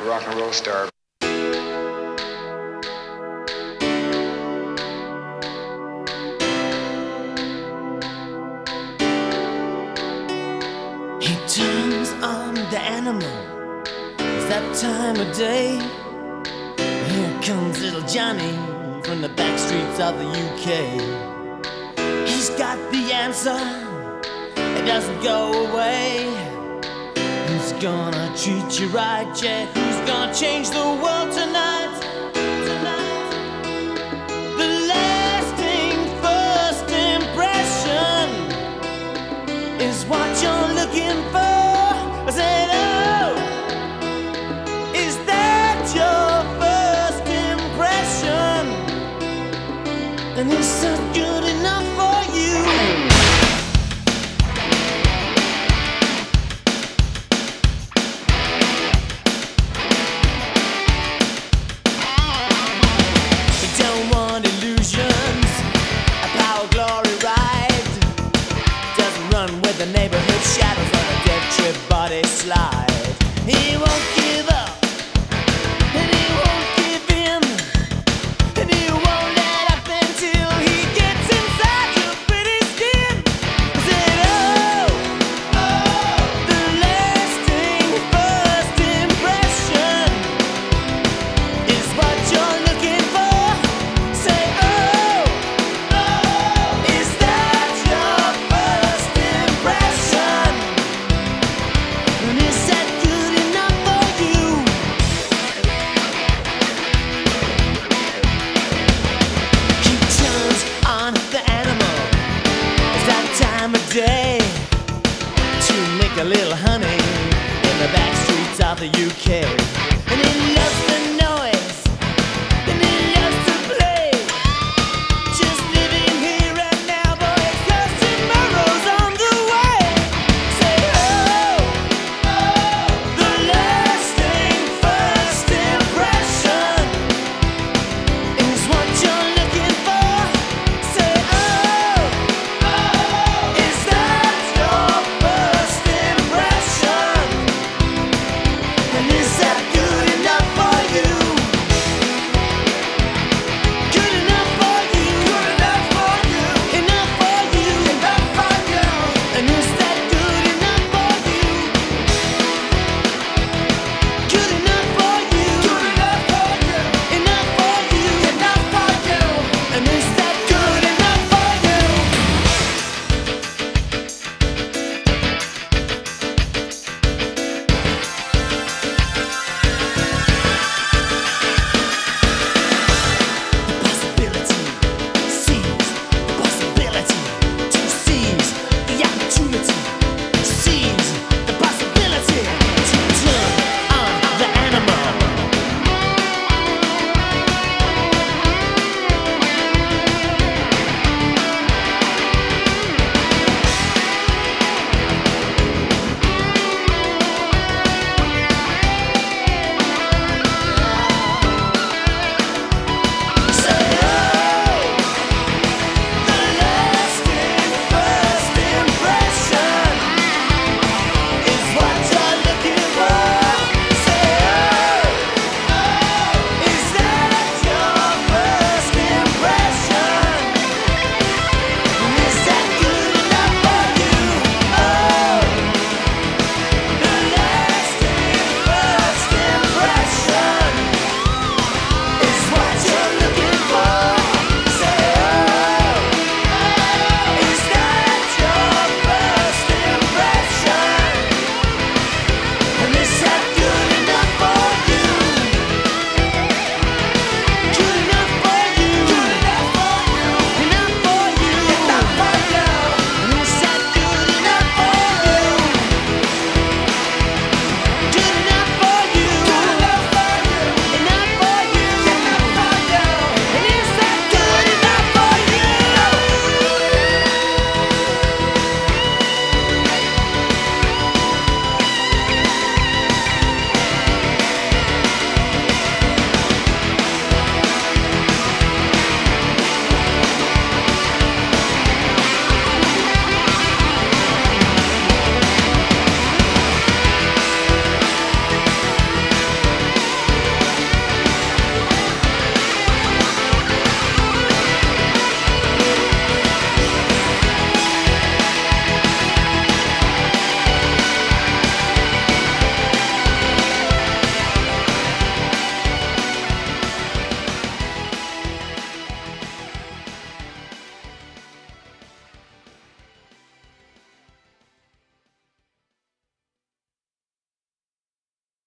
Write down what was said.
rock and roll star. He turns on the animal. It's that time of day. Here comes little Johnny from the back streets of the UK. He's got the answer. It doesn't go away. Who's gonna treat you right, yeah? Who's gonna change the world tonight? Tonight. The lasting first impression is what you're looking for.